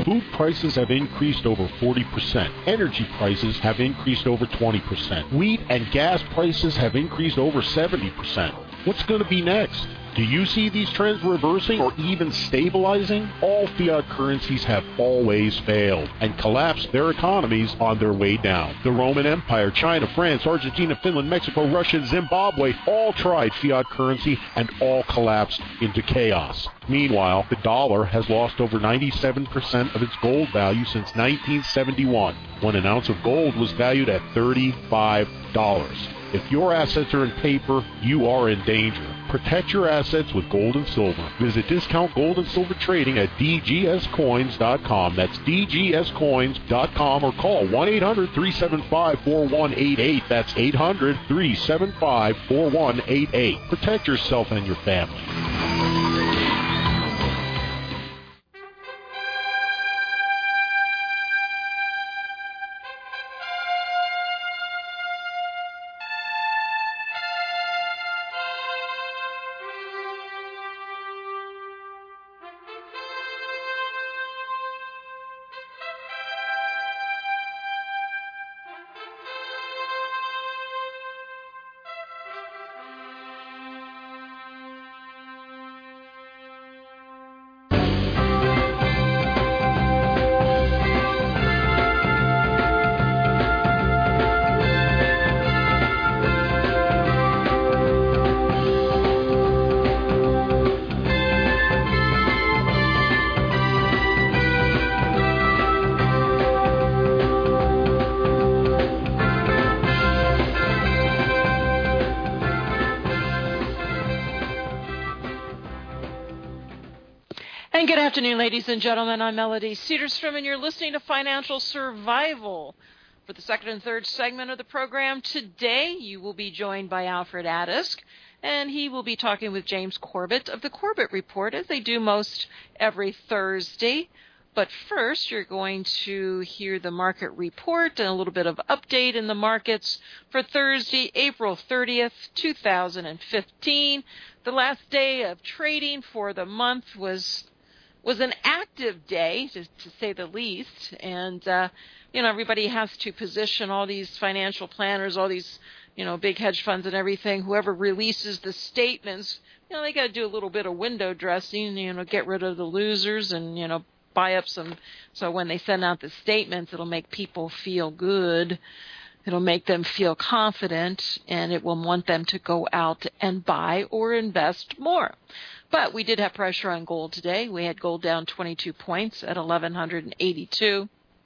Food prices have increased over 40%. Energy prices have increased over 20%. Wheat and gas prices have increased over 70%. What's going to be next? Do you see these trends reversing or even stabilizing? All fiat currencies have always failed and collapsed their economies on their way down. The Roman Empire, China, France, Argentina, Finland, Mexico, Russia, and Zimbabwe all tried fiat currency and all collapsed into chaos. Meanwhile, the dollar has lost over 97% of its gold value since 1971, when an ounce of gold was valued at $35. If your assets are in paper, you are in danger. Protect your assets with gold and silver. Visit Discount Gold and Silver Trading at dgscoins.com. That's dgscoins.com, or call 1-800-375-4188. That's 800-375-4188. Protect yourself and your family. Good afternoon, ladies and gentlemen. I'm Melody Cedarstrom, and you're listening to Financial Survival. For the second and third segment of the program today, you will be joined by Alfred Adisk, and he will be talking with James Corbett of the Corbett Report, as they do most every Thursday. But first, you're going to hear the market report and a little bit of update in the markets for Thursday, April 30th, 2015. The last day of trading for the month was an active day, to say the least. And, everybody has to position, all these financial planners, all these, big hedge funds and everything. Whoever releases the statements, they got to do a little bit of window dressing, get rid of the losers and, buy up some. So when they send out the statements, it'll make people feel good. It'll make them feel confident, and it will want them to go out and buy or invest more. But we did have pressure on gold today. We had gold down 22 points at 1,182.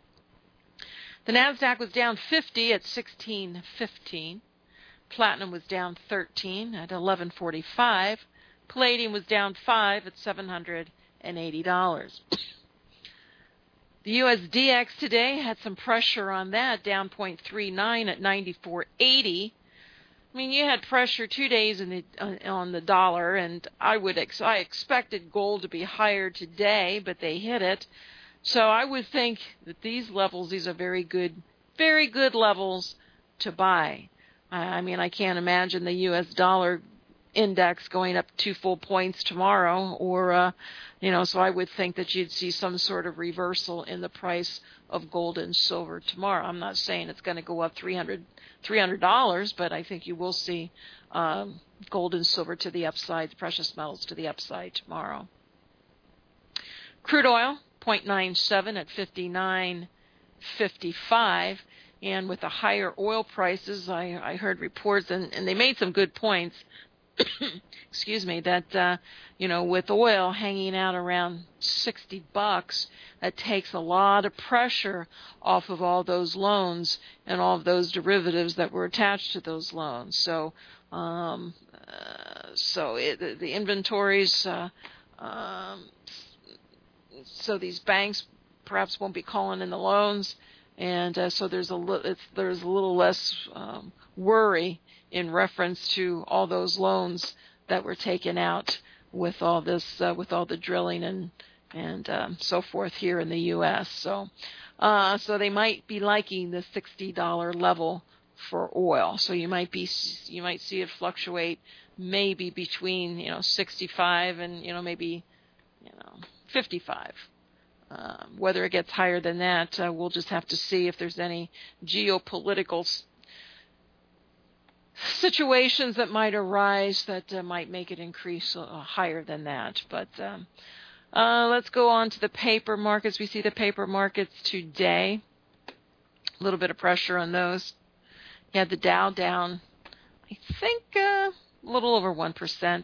The NASDAQ was down 50 at 1615. Platinum was down 13 at 1145. Palladium was down 5 at $780. The USDX today had some pressure on that, down 0.39 at 94.80. I mean, you had pressure 2 days on the dollar, and I expected gold to be higher today, but they hit it. So I would think that these levels, these are very good levels to buy. I mean, I can't imagine the U.S. dollar index going up 2 full points tomorrow, or so I would think that you'd see some sort of reversal in the price of gold and silver tomorrow. I'm not saying it's going to go up $300, but I think you will see gold and silver to the upside, precious metals to the upside tomorrow. Crude oil 0.97 at 59.55, and with the higher oil prices, I heard reports, and they made some good points. Excuse me, that, with oil hanging out around $60, that takes a lot of pressure off of all those loans and all of those derivatives that were attached to those loans. So, the inventories, so these banks perhaps won't be calling in the loans, and so there's a little less worry in reference to all those loans that were taken out with all this, with all the drilling and so forth here in the U.S. So they might be liking the $60 level for oil. So you might see it fluctuate maybe between 65 and maybe 55 Whether it gets higher than that, we'll just have to see if there's any geopolitical situations that might arise that might make it increase higher than that. But let's go on to the paper markets. We see the paper markets today. A little bit of pressure on those. You had the Dow down, I think, a little over 1%,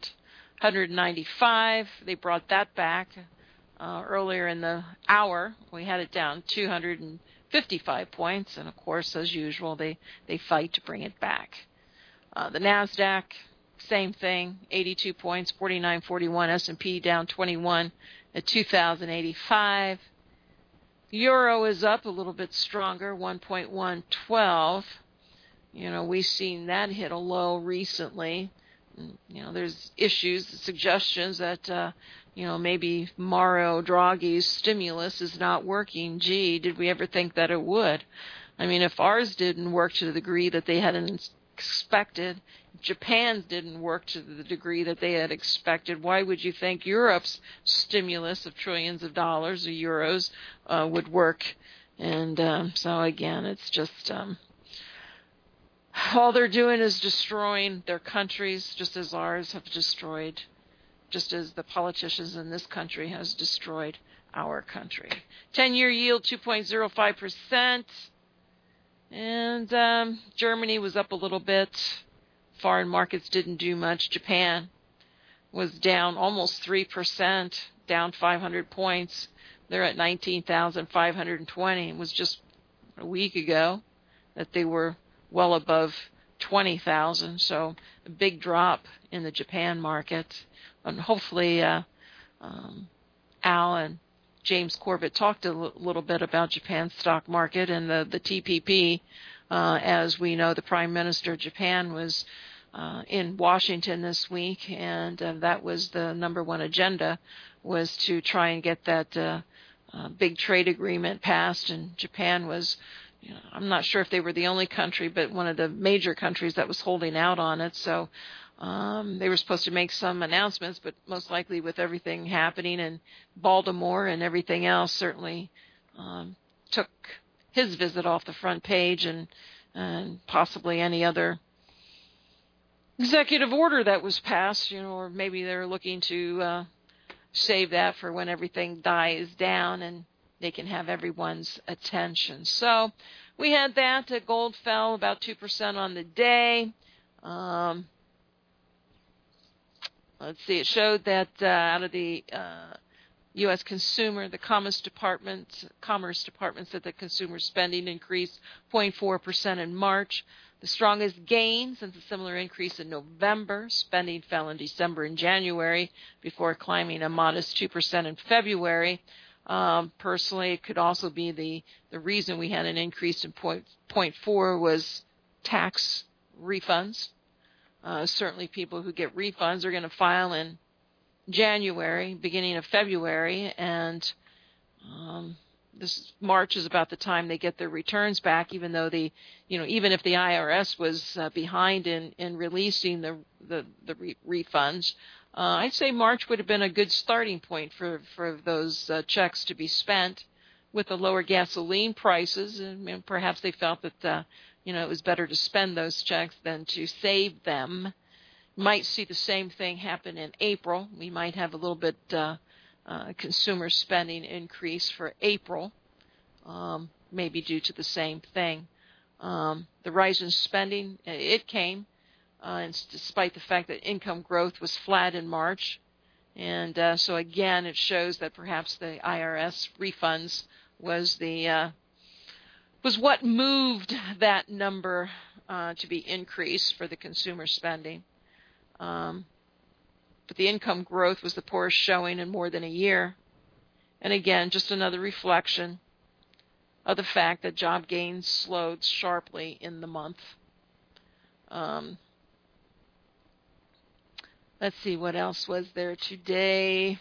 195. They brought that back earlier in the hour. We had it down 255 points, and of course, as usual, they fight to bring it back. The NASDAQ, same thing, 82 points, 49.41. S&P down 21 at 2,085. Euro is up a little bit stronger, 1.112. We've seen that hit a low recently. There's issues, suggestions that, maybe Mario Draghi's stimulus is not working. Gee, did we ever think that it would? I mean, if ours didn't work to the degree that they hadn't expected, Japan's didn't work to the degree that they had expected, why would you think Europe's stimulus of trillions of dollars or euros would work? And so again, it's just all they're doing is destroying their countries, just as ours have destroyed, just as the politicians in this country has destroyed our country. 10-year yield 2.05%. And Germany was up a little bit. Foreign markets didn't do much. Japan was down almost 3%, down 500 points. They're at 19,520. It was just a week ago that they were well above 20,000. So a big drop in the Japan market. And hopefully Al and James Corbett talked a little bit about Japan's stock market and the TPP. As we know, the Prime Minister of Japan was in Washington this week, and that was the number one agenda, was to try and get that big trade agreement passed. And Japan was, I'm not sure if they were the only country, but one of the major countries that was holding out on it. So they were supposed to make some announcements, but most likely with everything happening in Baltimore and everything else, certainly took his visit off the front page, and possibly any other executive order that was passed, or maybe they're looking to save that for when everything dies down and they can have everyone's attention. So we had that. Gold fell about 2% on the day. Let's see, it showed that out of the U.S. consumer, the Commerce Department said that consumer spending increased 0.4% in March, the strongest gain since a similar increase in November. Spending fell in December and January before climbing a modest 2% in February. Personally, it could also be the reason we had an increase in 0.4 was tax refunds. Certainly people who get refunds are going to file in January, beginning of February, and this March is about the time they get their returns back, even though even if the IRS was behind in releasing the refunds. I'd say March would have been a good starting point for those checks to be spent with the lower gasoline prices, and perhaps they felt that it was better to spend those checks than to save them. Might see the same thing happen in April. We might have a little bit consumer spending increase for April, maybe due to the same thing. The rise in spending, it came, and despite the fact that income growth was flat in March. And so again, it shows that perhaps the IRS refunds was what moved that number to be increased for the consumer spending. But the income growth was the poorest showing in more than a year. And again, just another reflection of the fact that job gains slowed sharply in the month. Let's see, what else was there today?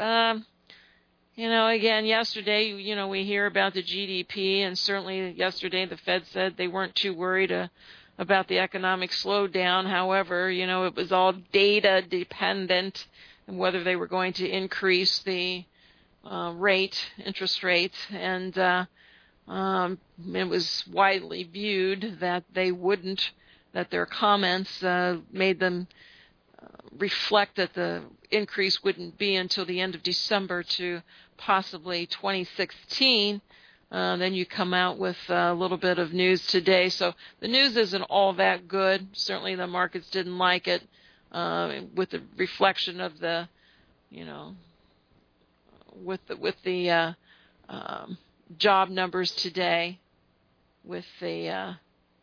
Again, yesterday, we hear about the GDP, and certainly yesterday the Fed said they weren't too worried about the economic slowdown. However, it was all data dependent, and whether they were going to increase the interest rate, and it was widely viewed that that their comments made them reflect that the increase wouldn't be until the end of December to possibly 2016. Then you come out with a little bit of news today. So the news isn't all that good. Certainly the markets didn't like it with the reflection of the, with the job numbers today, with the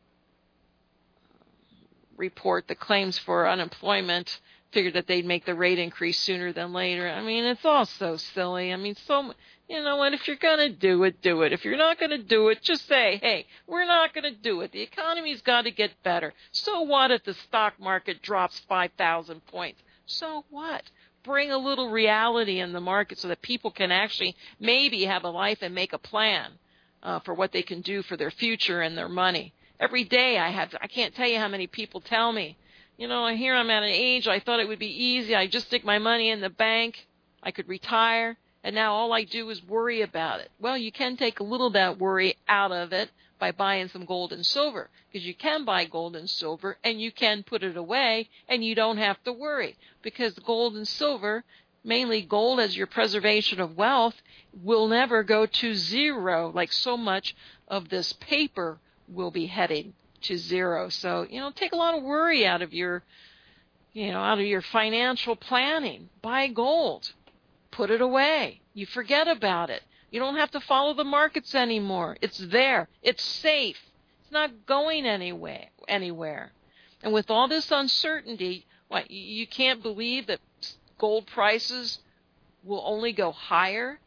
report, the claims for unemployment, figured that they'd make the rate increase sooner than later. I mean, it's all so silly. I mean, you know what, if you're going to do it, do it. If you're not going to do it, just say, hey, we're not going to do it. The economy's got to get better. So what if the stock market drops 5,000 points? So what? Bring a little reality in the market so that people can actually maybe have a life and make a plan for what they can do for their future and their money. Every day I can't tell you how many people tell me, here I'm at an age, I thought it would be easy. I just stick my money in the bank. I could retire. And now all I do is worry about it. Well, you can take a little of that worry out of it by buying some gold and silver, because you can buy gold and silver and you can put it away and you don't have to worry, because gold and silver, mainly gold as your preservation of wealth, will never go to zero, like so much of this paper will be heading to zero. So, take a lot of worry out of your financial planning. Buy gold. Put it away. You forget about it. You don't have to follow the markets anymore. It's there. It's safe. It's not going anywhere. And with all this uncertainty, you can't believe that gold prices will only go higher?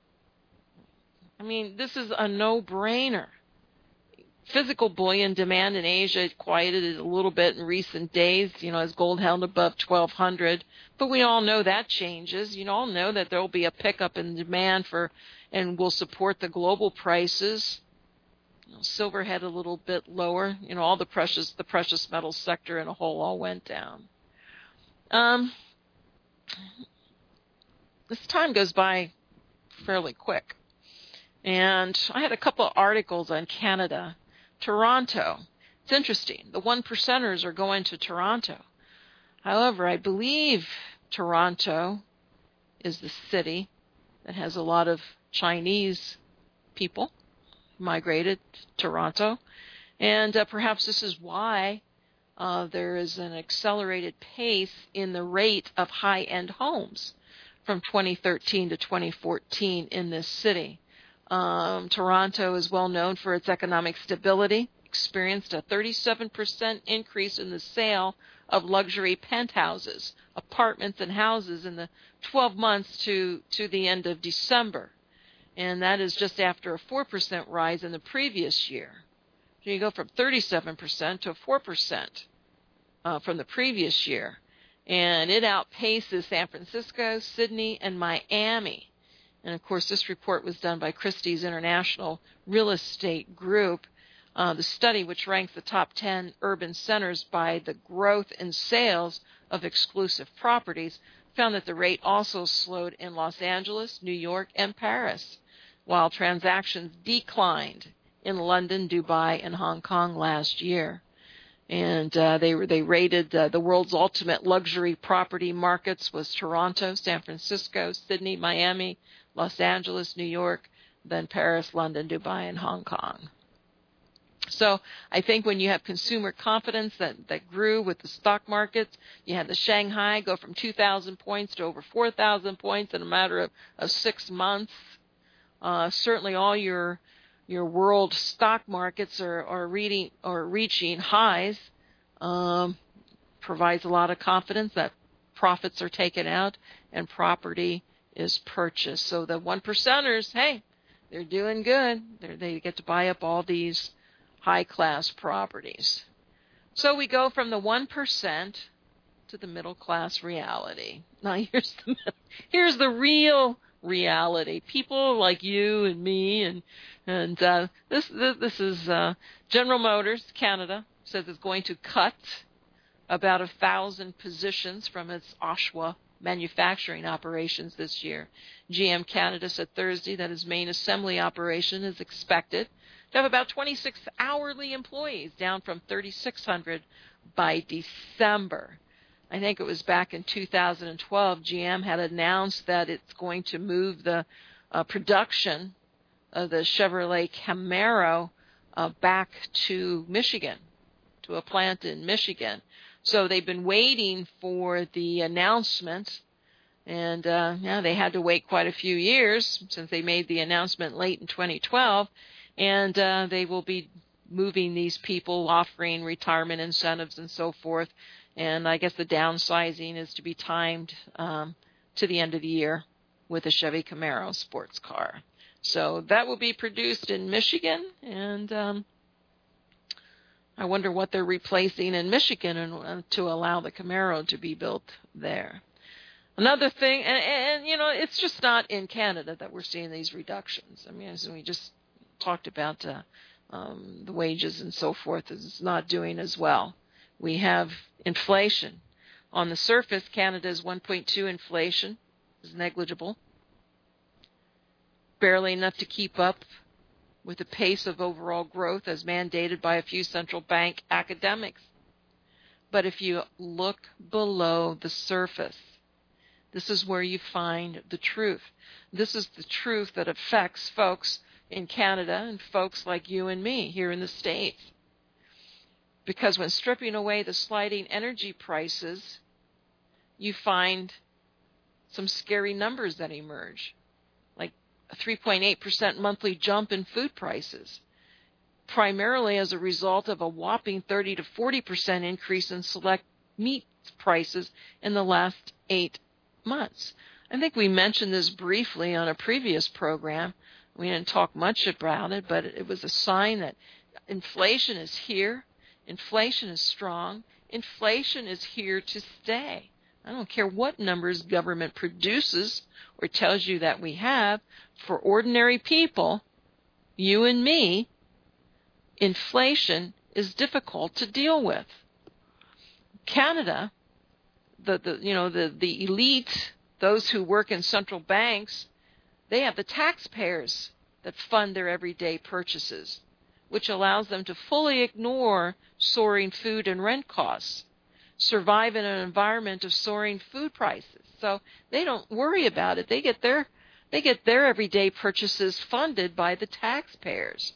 I mean, this is a no-brainer. Physical bullion demand in Asia quieted a little bit in recent days, as gold held above 1,200. But we all know that changes. You all know that there will be a pickup in demand and will support the global prices. Silver had a little bit lower. All the precious metals sector in a whole all went down. This time goes by fairly quick. And I had a couple of articles on Canada. Toronto. It's interesting. The 1%ers are going to Toronto. However, I believe Toronto is the city that has a lot of Chinese people migrated to Toronto. And perhaps this is why there is an accelerated pace in the rate of high-end homes from 2013 to 2014 in this city. Toronto is well known for its economic stability, experienced a 37% increase in the sale of luxury penthouses, apartments, and houses in the 12 months to the end of December. And that is just after a 4% rise in the previous year. So you go from 37% to 4% from the previous year. And it outpaces San Francisco, Sydney, and Miami. And, of course, this report was done by Christie's International Real Estate Group. The study, which ranked the top 10 urban centers by the growth in sales of exclusive properties, found that the rate also slowed in Los Angeles, New York, and Paris, while transactions declined in London, Dubai, and Hong Kong last year. And they rated the world's ultimate luxury property markets was Toronto, San Francisco, Sydney, Miami, Los Angeles, New York, then Paris, London, Dubai, and Hong Kong. So I think when you have consumer confidence that grew with the stock markets, you had the Shanghai go from 2,000 points to over 4,000 points in a matter of 6 months. Certainly all your world stock markets are reaching highs. Provides a lot of confidence that profits are taken out and property is purchased. So the 1%ers, hey, they're doing good. They get to buy up all these high-class properties. So we go from the 1% to the middle-class reality. Now here's the real reality. People like you and me, and this is General Motors Canada says it's going to cut about 1,000 positions from its Oshawa manufacturing operations this year. GM Canada said Thursday that its main assembly operation is expected to have about 26 hourly employees, down from 3,600 by December. I think it was back in 2012, GM had announced that it's going to move the production of the Chevrolet Camaro back to Michigan, to a plant in Michigan. So they've been waiting for the announcement, and they had to wait quite a few years since they made the announcement late in 2012, and they will be moving these people, offering retirement incentives and so forth, and I guess the downsizing is to be timed to the end of the year with a Chevy Camaro sports car. So that will be produced in Michigan, and I wonder what they're replacing in Michigan to allow the Camaro to be built there. Another thing, and it's just not in Canada that we're seeing these reductions. I mean, as we just talked about, the wages and so forth is not doing as well. We have inflation. On the surface, Canada's 1.2 inflation is negligible, barely enough to keep up with the pace of overall growth as mandated by a few central bank academics. But if you look below the surface, this is where you find the truth. This is the truth that affects folks in Canada and folks like you and me here in the States. Because when stripping away the sliding energy prices, you find some scary numbers that emerge, like a 3.8% monthly jump in food prices, primarily as a result of a whopping 30 to 40% increase in select meat prices in the last 8 months. I think we mentioned this briefly on a previous program. We didn't talk much about it, but it was a sign that inflation is here. Inflation is strong. Inflation is here to stay. I don't care what numbers government produces or tells you that we have. For ordinary people, you and me, inflation is difficult to deal with. Canada, the elite, those who work in central banks, they have the taxpayers that fund their everyday purchases, which allows them to fully ignore soaring food and rent costs, survive in an environment of soaring food prices. So they don't worry about it. They get their everyday purchases funded by the taxpayers.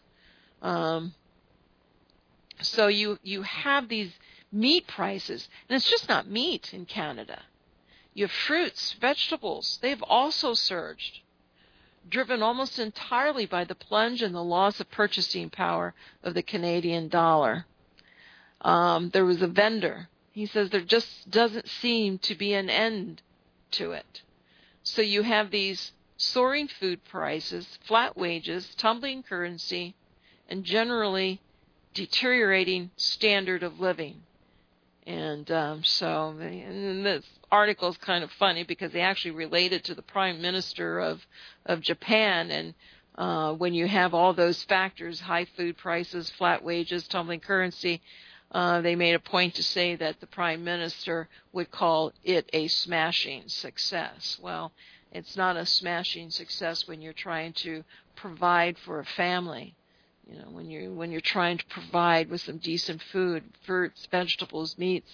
So you have these meat prices, and it's just not meat in Canada. You have fruits, vegetables. They've also surged, driven almost entirely by the plunge in the loss of purchasing power of the Canadian dollar. There was a vendor. He says there just doesn't seem to be an end to it. So you have these soaring food prices, flat wages, tumbling currency, and generally deteriorating standard of living. And and this article is kind of funny because they actually related to the Prime Minister of Japan. And when you have all those factors, high food prices, flat wages, tumbling currency, they made a point to say that the Prime Minister would call it a smashing success. Well, it's not a smashing success when you're trying to provide for a family. You know, when you're trying to provide with some decent food, fruits, vegetables, meats,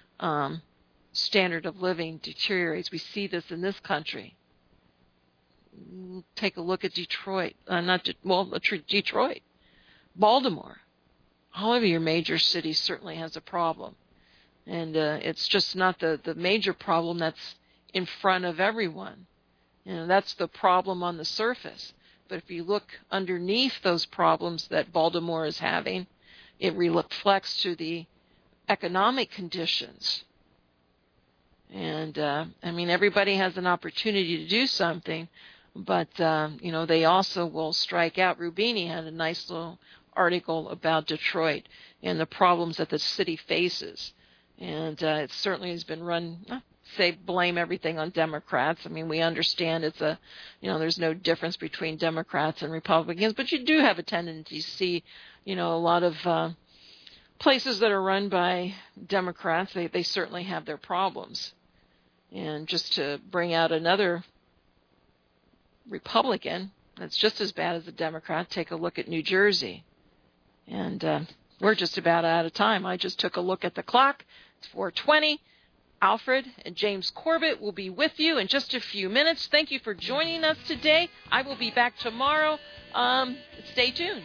standard of living deteriorates. We see this in this country. Take a look at Detroit. Detroit, Baltimore. All of your major cities certainly has a problem, and it's just not the major problem that's in front of everyone. You know, that's the problem on the surface. But if you look underneath those problems that Baltimore is having, it reflects to the economic conditions. And, everybody has an opportunity to do something, but, they also will strike out. Rubini had a nice little article about Detroit and the problems that the city faces. And it certainly has been run, blame everything on Democrats. I mean, we understand there's no difference between Democrats and Republicans, but you do have a tendency to see, a lot of places that are run by Democrats, they certainly have their problems. And just to bring out another Republican that's just as bad as the Democrat, take a look at New Jersey. And we're just about out of time. I just took a look at the clock. It's 4:20. Alfred and James Corbett will be with you in just a few minutes. Thank you for joining us today. I will be back tomorrow. Stay tuned.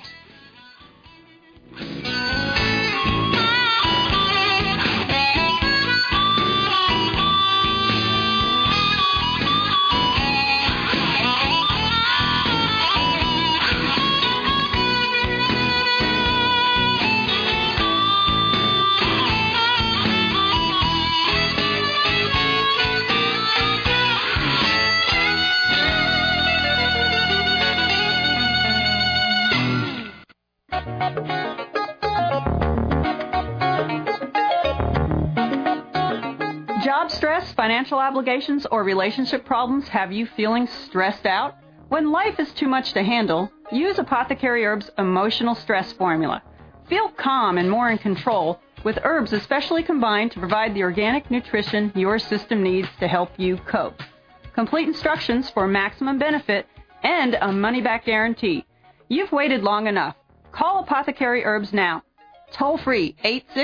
Job stress, financial obligations, or relationship problems have you feeling stressed out? When life is too much to handle, use Apothecary Herbs Emotional Stress Formula. Feel calm and more in control with herbs especially combined to provide the organic nutrition your system needs to help you cope. Complete instructions for maximum benefit and a money-back guarantee. You've waited long enough. Call Apothecary Herbs now. Toll free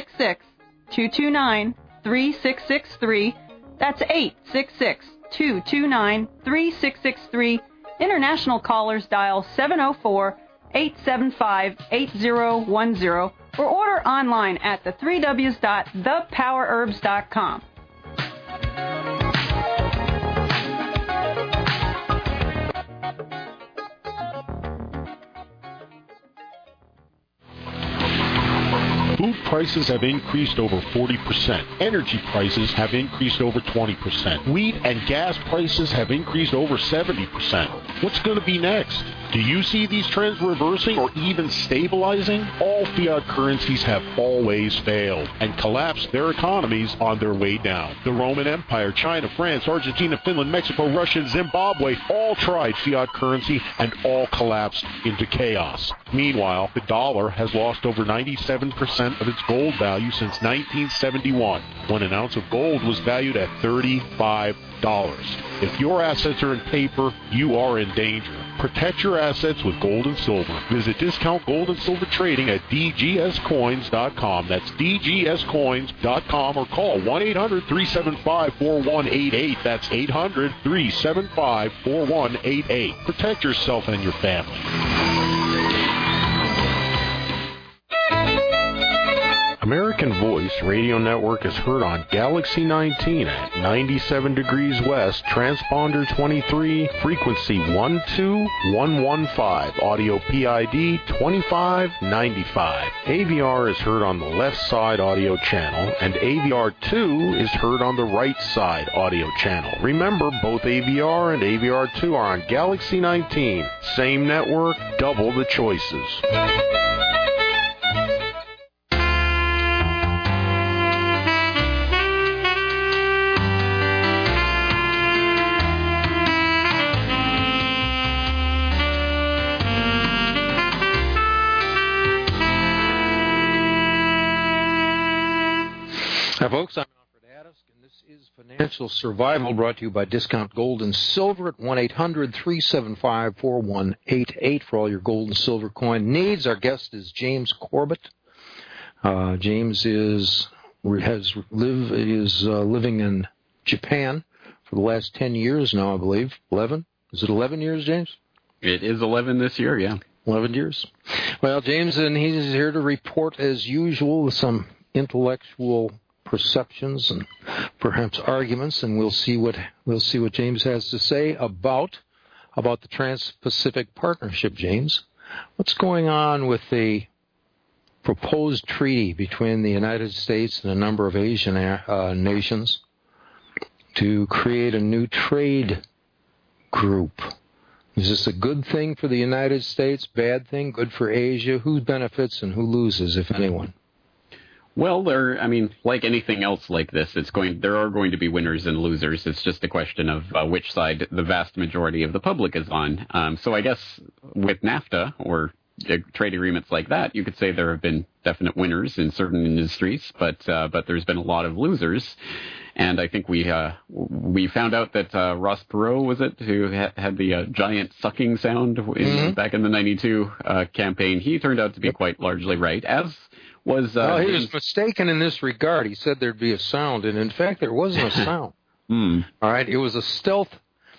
866-229-3663. That's 866-229-3663. International callers dial 704-875-8010 or order online at the3ws.thepowerherbs.com. Food prices have increased over 40%. Energy prices have increased over 20%. Wheat and gas prices have increased over 70%. What's going to be next? Do you see these trends reversing or even stabilizing? All fiat currencies have always failed and collapsed their economies on their way down. The Roman Empire, China, France, Argentina, Finland, Mexico, Russia, and Zimbabwe all tried fiat currency and all collapsed into chaos. Meanwhile, the dollar has lost over 97% of its gold value since 1971, when an ounce of gold was valued at $35. If your assets are in paper, you are in danger. Protect your assets with gold and silver. Visit Discount Gold and Silver Trading at dgscoins.com. That's dgscoins.com, or call 1-800-375-4188. That's 800-375-4188. Protect yourself and your family. American Voice Radio Network is heard on Galaxy 19 at 97 degrees west, transponder 23, frequency 12115, audio PID 2595. AVR is heard on the left side audio channel, and AVR2 is heard on the right side audio channel. Remember, both AVR and AVR2 are on Galaxy 19. Same network, double the choices. Hi, folks. I'm Alfred Adisk, and this is Financial Survival, brought to you by Discount Gold and Silver at 1-800-375-4188 for all your gold and silver coin needs. Our guest is James Corbett. James is living in Japan for the last 10 years now, I believe. 11? Is it 11 years, James? It is 11 this year, yeah. 11 years. Well, James, and he's here to report, as usual, with some intellectual perceptions and perhaps arguments, and we'll see what James has to say about the Trans-Pacific Partnership. James, what's going on with the proposed treaty between the United States and a number of Asian nations to create a new trade group? Is this a good thing for the United States, bad thing, good for Asia? Who benefits and who loses, if anyone? Well, like anything else like this, there are going to be winners and losers. It's just a question of which side the vast majority of the public is on. So I guess with NAFTA or trade agreements like that, you could say there have been definite winners in certain industries, but there's been a lot of losers. And I think we found out that Ross Perot, was it, who had the giant sucking sound back in the 92 campaign, he turned out to be quite largely right, as was... he was mistaken in this regard. He said there'd be a sound, and in fact there wasn't a sound. All right, it was a stealth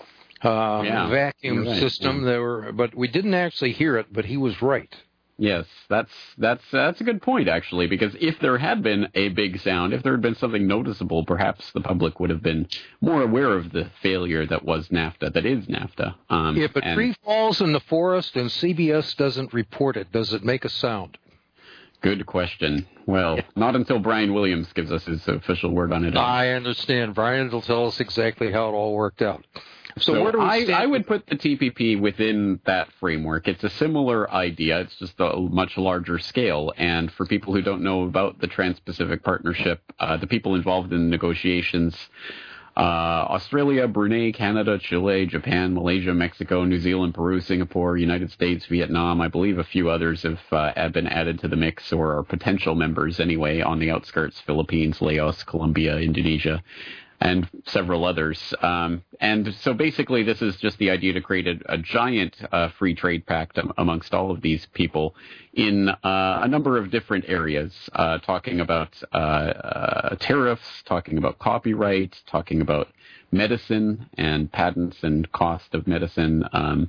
vacuum system. Yeah. But we didn't actually hear it, but he was right. Yes, that's a good point, actually, because if there had been a big sound, if there had been something noticeable, perhaps the public would have been more aware of the failure that was NAFTA, that is NAFTA. If a tree falls in the forest and CBS doesn't report it, does it make a sound? Good question. Well, not until Brian Williams gives us his official word on it. I understand. Brian will tell us exactly how it all worked out. So where do we stand? I would put the TPP within that framework. It's a similar idea. It's just a much larger scale. And for people who don't know about the Trans-Pacific Partnership, the people involved in the negotiations, Australia, Brunei, Canada, Chile, Japan, Malaysia, Mexico, New Zealand, Peru, Singapore, United States, Vietnam, I believe a few others have been added to the mix, or are potential members anyway, on the outskirts, Philippines, Laos, Colombia, Indonesia, and several others. And so basically this is just the idea to create a giant free trade pact amongst all of these people in a number of different areas, talking about tariffs, talking about copyright, talking about medicine and patents and cost of medicine.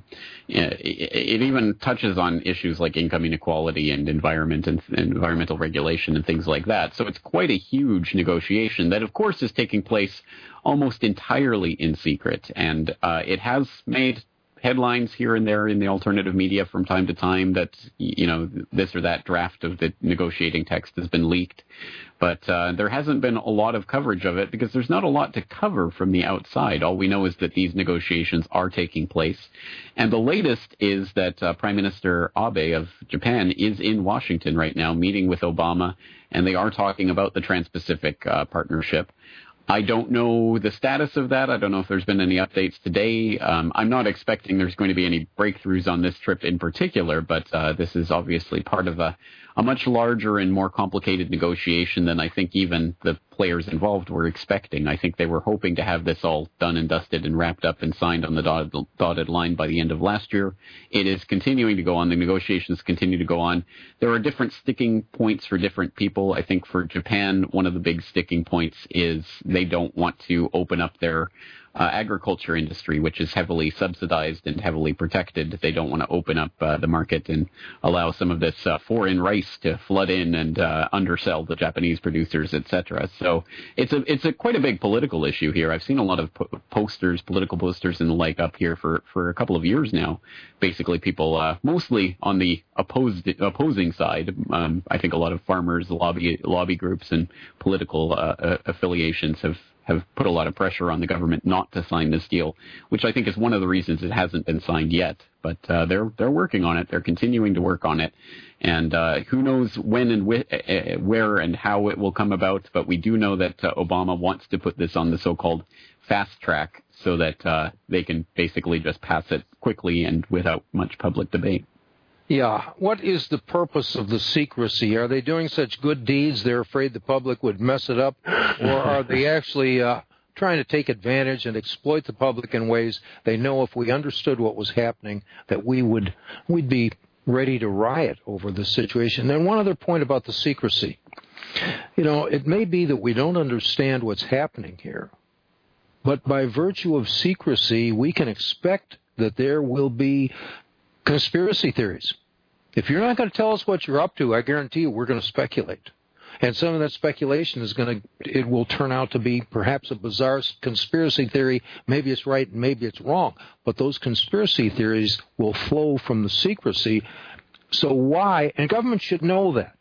It even touches on issues like income inequality and environment and environmental regulation and things like that. So it's quite a huge negotiation that, of course, is taking place almost entirely in secret. And it has made headlines here and there in the alternative media from time to time that, this or that draft of the negotiating text has been leaked. But there hasn't been a lot of coverage of it because there's not a lot to cover from the outside. All we know is that these negotiations are taking place. And the latest is that Prime Minister Abe of Japan is in Washington right now meeting with Obama, and they are talking about the Trans-Pacific Partnership. I don't know the status of that. I don't know if there's been any updates today. I'm not expecting there's going to be any breakthroughs on this trip in particular, but this is obviously part of a much larger and more complicated negotiation than I think even the players involved were expecting. I think they were hoping to have this all done and dusted and wrapped up and signed on the dotted line by the end of last year. It is continuing to go on. The negotiations continue to go on. There are different sticking points for different people. I think for Japan, one of the big sticking points is they don't want to open up their agriculture industry, which is heavily subsidized and heavily protected. They don't want to open up the market and allow some of this foreign rice to flood in and undersell the Japanese producers, etc. So it's quite a big political issue here. I've seen a lot of political posters and the like up here for a couple of years now. Basically, people mostly on the opposing side. I think a lot of farmers, lobby groups, and political affiliations have put a lot of pressure on the government not to sign this deal, which I think is one of the reasons it hasn't been signed yet. But they're working on it. They're continuing to work on it. And who knows when and where and how it will come about. But we do know that Obama wants to put this on the so-called fast track so that they can basically just pass it quickly and without much public debate. Yeah. What is the purpose of the secrecy? Are they doing such good deeds they're afraid the public would mess it up? Or are they actually trying to take advantage and exploit the public in ways they know if we understood what was happening that we'd be ready to riot over the situation? And one other point about the secrecy. It may be that we don't understand what's happening here, but by virtue of secrecy, we can expect that there will be conspiracy theories. If you're not going to tell us what you're up to, I guarantee you we're going to speculate. And some of that speculation it will turn out to be perhaps a bizarre conspiracy theory. Maybe it's right and maybe it's wrong. But those conspiracy theories will flow from the secrecy. So why? And government should know that.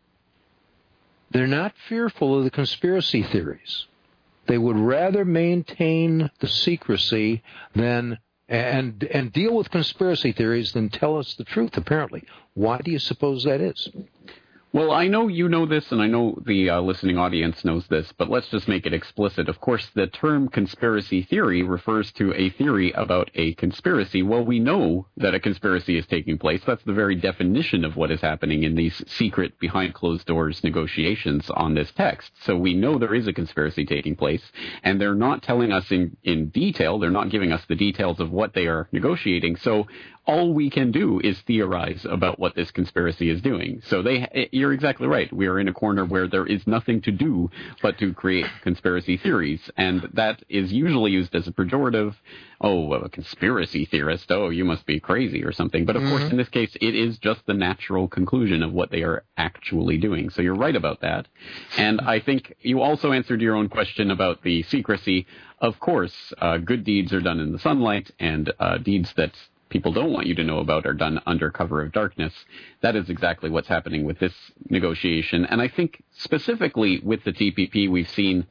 They're not fearful of the conspiracy theories. They would rather maintain the secrecy than and deal with conspiracy theories than tell us the truth, apparently. Why do you suppose that is? Well, I know you know this, and I know the listening audience knows this, but let's just make it explicit. Of course, the term conspiracy theory refers to a theory about a conspiracy. Well, we know that a conspiracy is taking place. That's the very definition of what is happening in these secret, behind closed doors negotiations on this text. So we know there is a conspiracy taking place, and they're not telling us in detail. They're not giving us the details of what they are negotiating. So all we can do is theorize about what this conspiracy is doing. So you're exactly right. We are in a corner where there is nothing to do but to create conspiracy theories. And that is usually used as a pejorative. Oh, a conspiracy theorist. Oh, you must be crazy or something. But of course, in this case, it is just the natural conclusion of what they are actually doing. So you're right about that. And I think you also answered your own question about the secrecy. Of course, good deeds are done in the sunlight, and deeds that people don't want you to know about are done under cover of darkness. That is exactly what's happening with this negotiation. And I think specifically with the TPP, we've seen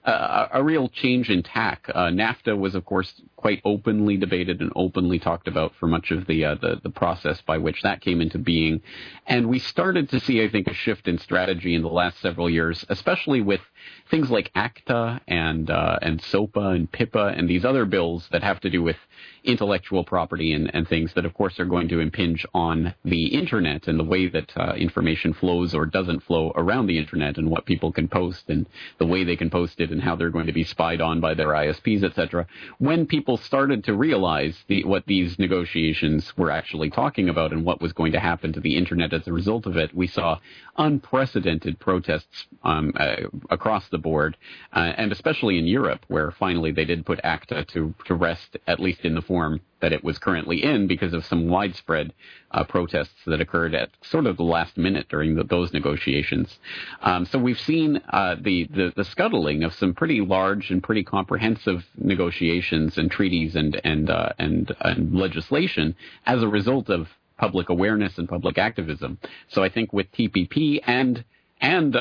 a real change in tack. NAFTA was, of course, quite openly debated and openly talked about for much of the process by which that came into being. And we started to see, I think, a shift in strategy in the last several years, especially with things like ACTA and SOPA and PIPA and these other bills that have to do with intellectual property and things that, of course, are going to impinge on the Internet and the way that information flows or doesn't flow around the Internet, and what people can post and the way they can post it and how they're going to be spied on by their ISPs, etc. When people started to realize what these negotiations were actually talking about and what was going to happen to the Internet as a result of it, we saw unprecedented protests across the board, and especially in Europe, where finally they did put ACTA to rest, at least in the form that it was currently in, because of some widespread protests that occurred at sort of the last minute during those negotiations. So we've seen the scuttling of some pretty large and pretty comprehensive negotiations and treaties and legislation as a result of public awareness and public activism. So I think with TPP and I'm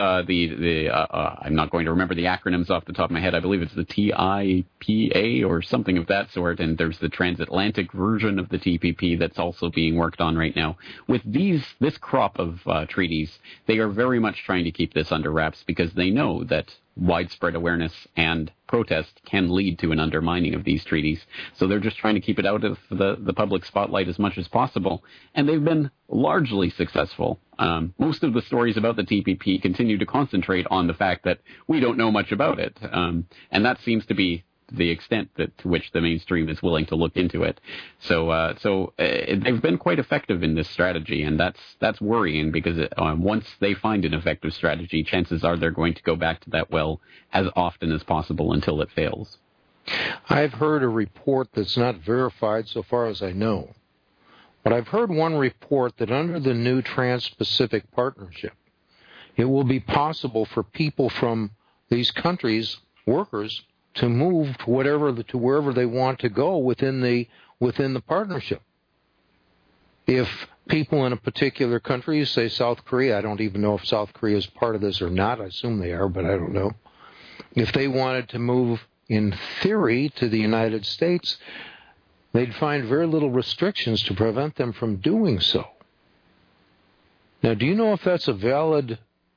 not going to remember the acronyms off the top of my head. I believe it's the TIPA or something of that sort, and there's the transatlantic version of the TPP that's also being worked on right now. With this crop of treaties, they are very much trying to keep this under wraps because they know that widespread awareness and protest can lead to an undermining of these treaties. So they're just trying to keep it out of the public spotlight as much as possible. And they've been largely successful. Most of the stories about the TPP continue to concentrate on the fact that we don't know much about it. And that seems to be the extent to which the mainstream is willing to look into it. So they've been quite effective in this strategy, and that's worrying because once they find an effective strategy, chances are they're going to go back to that well as often as possible until it fails. I've heard a report that's not verified so far as I know, but I've heard one report that under the new Trans-Pacific Partnership, it will be possible for people from these countries, workers, to move to wherever they want to go within the partnership. If people in a particular country, say South Korea, I don't even know if South Korea is part of this or not. I assume they are, but I don't know. If they wanted to move, in theory, to the United States, they'd find very little restrictions to prevent them from doing so. Now, do you know if that's a valid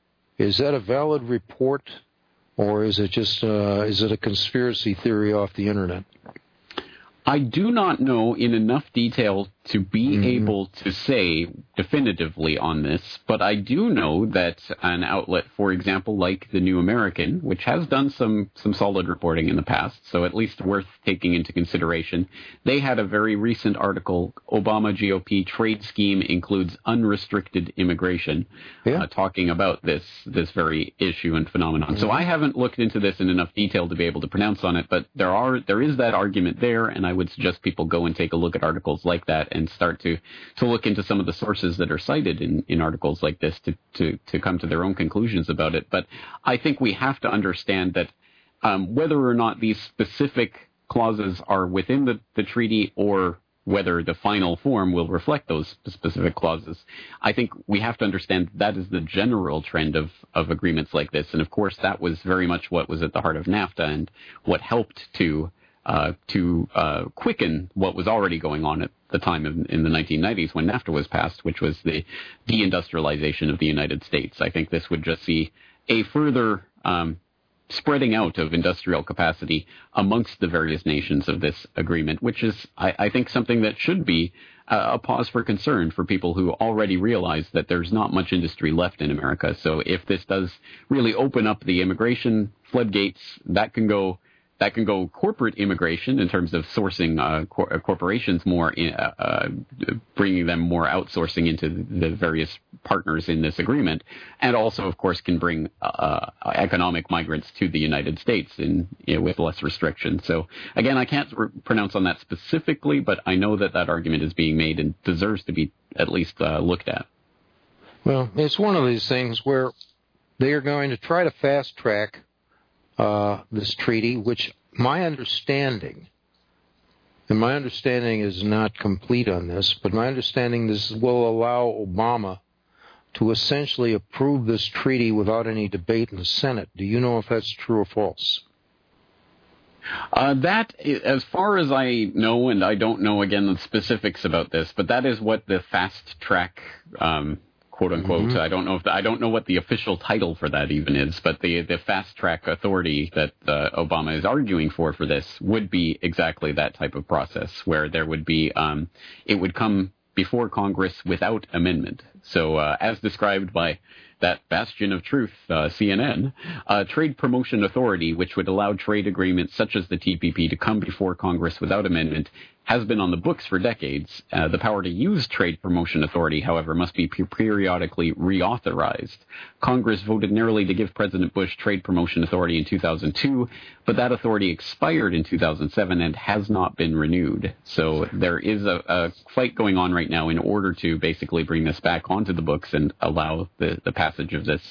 report? Or is it just is it a conspiracy theory off the Internet? I do not know in enough detail to be able to say definitively on this, but I do know that an outlet, for example, like The New American, which has done some solid reporting in the past, so at least worth taking into consideration, they had a very recent article, Obama GOP Trade Scheme Includes Unrestricted Immigration, talking about this very issue and phenomenon. So I haven't looked into this in enough detail to be able to pronounce on it, but there is that argument there, and I would suggest people go and take a look at articles like that and start to look into some of the sources that are cited in articles like this to come to their own conclusions about it. But I think we have to understand that whether or not these specific clauses are within the treaty or whether the final form will reflect those specific clauses, I think we have to understand that is the general trend of agreements like this. And of course, that was very much what was at the heart of NAFTA and what helped to quicken what was already going on the time in the 1990s when NAFTA was passed, which was the deindustrialization of the United States. I think this would just see a further spreading out of industrial capacity amongst the various nations of this agreement, which is, I think, something that should be a pause for concern for people who already realize that there's not much industry left in America. So if this does really open up the immigration floodgates, that can go corporate immigration in terms of sourcing corporations more, bringing them more outsourcing into the various partners in this agreement, and also, of course, can bring economic migrants to the United States with less restrictions. So, again, I can't pronounce on that specifically, but I know that argument is being made and deserves to be at least looked at. Well, it's one of these things where they are going to try to fast track this treaty, which my understanding is not complete on this, but my understanding this will allow Obama to essentially approve this treaty without any debate in the Senate. Do you know if that's true or false? That, as far as I know, and I don't know, again, the specifics about this, but that is what the fast track quote unquote. Mm-hmm. I don't know what the official title for that even is, but the fast track authority that Obama is arguing for this would be exactly that type of process, where there would be it would come before Congress without amendment. So as described by that bastion of truth, CNN, Trade Promotion Authority, which would allow trade agreements such as the TPP to come before Congress without amendment, has been on the books for decades. The power to use Trade Promotion Authority, however, must be periodically reauthorized. Congress voted narrowly to give President Bush Trade Promotion Authority in 2002, but that authority expired in 2007 and has not been renewed. So there is a fight going on right now in order to basically bring this back onto the books and allow the passage of this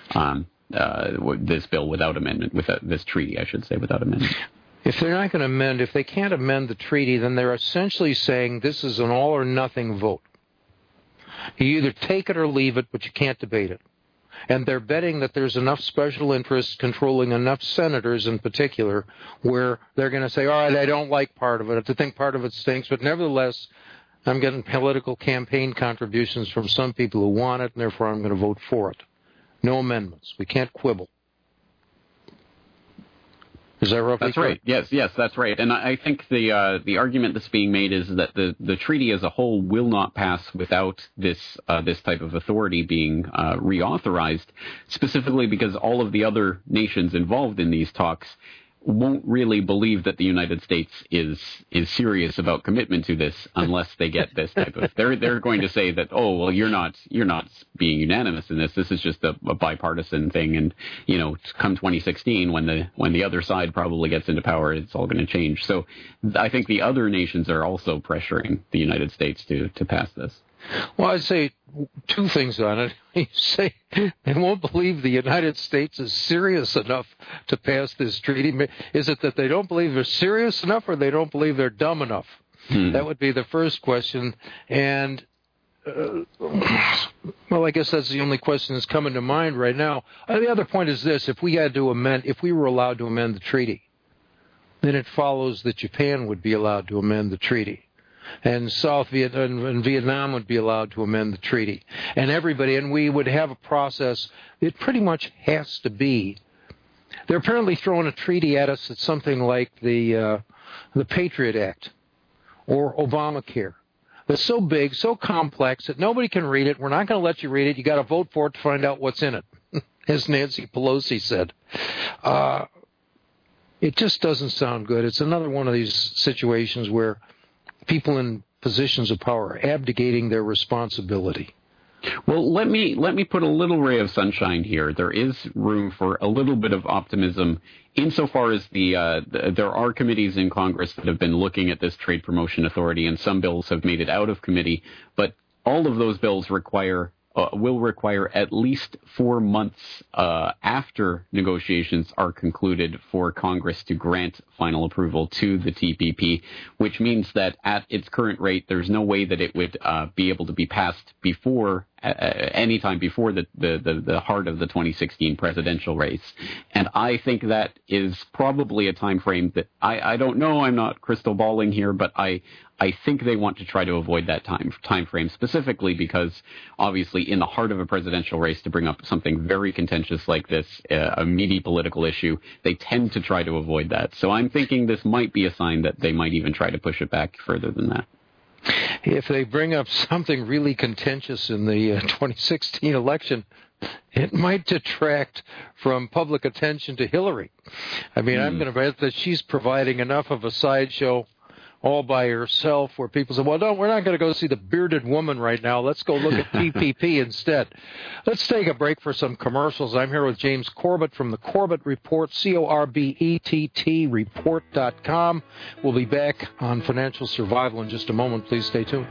this bill without amendment, this treaty, I should say, without amendment. If they're not going to amend, if they can't amend the treaty, then they're essentially saying this is an all or nothing vote. You either take it or leave it, but you can't debate it. And they're betting that there's enough special interests controlling enough senators in particular where they're going to say, all right, I don't like part of it. I think part of it stinks, but nevertheless, I'm getting political campaign contributions from some people who want it, and therefore I'm going to vote for it. No amendments. We can't quibble. Is that roughly That's right. correct? Yes, that's right. And I think the argument that's being made is that the treaty as a whole will not pass without this type of authority being reauthorized, specifically because all of the other nations involved in these talks won't really believe that the United States is serious about commitment to this unless they get this type of. They're going to say that, oh well, you're not being unanimous in this. This is just a bipartisan thing, and come 2016 when the other side probably gets into power, it's all going to change. So I think the other nations are also pressuring the United States to pass this. Well, I'd say two things on it. You say they won't believe the United States is serious enough to pass this treaty. Is it that they don't believe they're serious enough, or they don't believe they're dumb enough? That would be the first question. And, well, I guess that's the only question that's coming to mind right now. The other point is this. If we were allowed to amend the treaty, then it follows that Japan would be allowed to amend the treaty. And Vietnam would be allowed to amend the treaty. And everybody, and we would have a process. It pretty much has to be. They're apparently throwing a treaty at us that's something like the Patriot Act or Obamacare. That's so big, so complex that nobody can read it. We're not going to let you read it. You got to vote for it to find out what's in it, as Nancy Pelosi said. It just doesn't sound good. It's another one of these situations where people in positions of power are abdicating their responsibility. Well, let me put a little ray of sunshine here. There is room for a little bit of optimism insofar as there are committees in Congress that have been looking at this Trade Promotion Authority, and some bills have made it out of committee, but all of those bills will require at least 4 months after negotiations are concluded for Congress to grant final approval to the TPP, which means that at its current rate, there's no way that it would be able to be passed before any time before the heart of the 2016 presidential race. And I think that is probably a time frame that I don't know. I'm not crystal balling here, but I I think they want to try to avoid that time frame, specifically because obviously in the heart of a presidential race, to bring up something very contentious like this, a meaty political issue, they tend to try to avoid that. So I'm thinking this might be a sign that they might even try to push it back further than that. If they bring up something really contentious in the 2016 election, it might detract from public attention to Hillary. I mean, I'm going to bet that she's providing enough of a sideshow all by herself where people say, well, no, we're not going to go see the bearded woman right now. Let's go look at TPP instead. Let's take a break for some commercials. I'm here with James Corbett from the Corbett Report, Corbett report.com. We'll be back on financial survival in just a moment. Please stay tuned.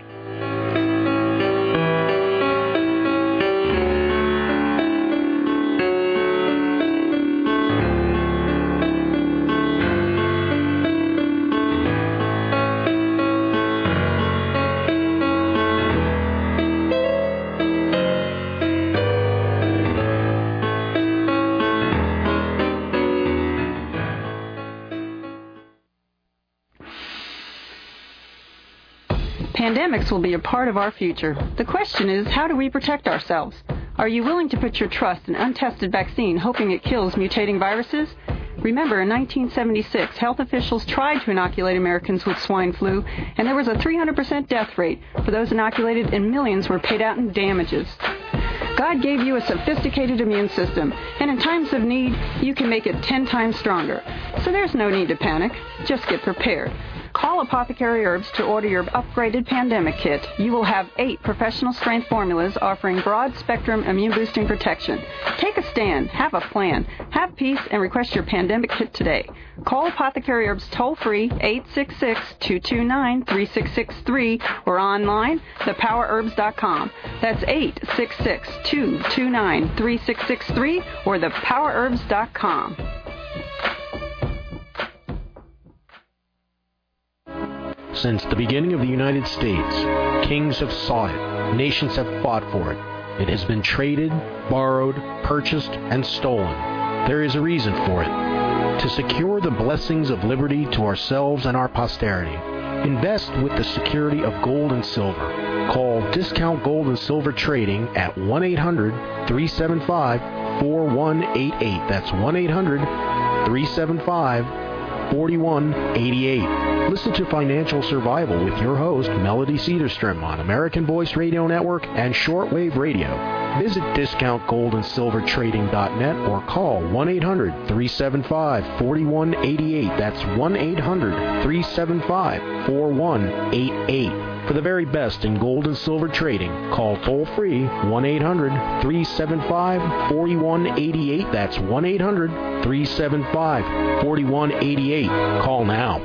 Pandemics will be a part of our future. The question is, how do we protect ourselves? Are you willing to put your trust in untested vaccine, hoping it kills mutating viruses? Remember, in 1976, health officials tried to inoculate Americans with swine flu, and there was a 300% death rate for those inoculated, and millions were paid out in damages. God gave you a sophisticated immune system, and in times of need, you can make it 10 times stronger. So there's no need to panic. Just get prepared. Call Apothecary Herbs to order your upgraded pandemic kit. You will have 8 professional-strength formulas offering broad-spectrum immune-boosting protection. Take a stand. Have a plan. Have peace and request your pandemic kit today. Call Apothecary Herbs toll-free 866-229-3663 or online, thepowerherbs.com. That's 866-229-3663 or thepowerherbs.com. Since the beginning of the United States, kings have sought it, nations have fought for it. It has been traded, borrowed, purchased, and stolen. There is a reason for it. To secure the blessings of liberty to ourselves and our posterity, invest with the security of gold and silver. Call Discount Gold and Silver Trading at 1-800-375-4188. That's 1-800-375-4188. Listen to Financial Survival with your host, Melody Cedarstrom, on American Voice Radio Network and Shortwave Radio. Visit discountgoldandsilvertrading.net or call 1-800-375-4188. That's 1-800-375-4188. For the very best in gold and silver trading, call toll-free 1-800-375-4188. That's 1-800-375-4188. Call now.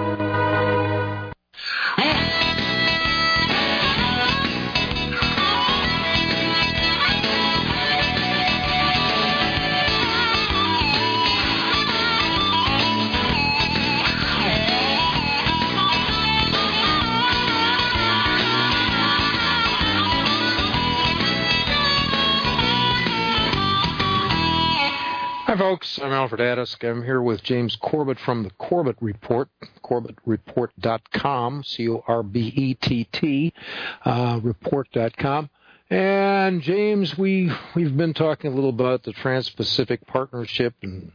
Hi, folks. I'm Alfred Adisk. I'm here with James Corbett from the Corbett Report, CorbettReport.com, C-O-R-B-E-T-T, report.com. And, James, we've been talking a little about the Trans-Pacific Partnership and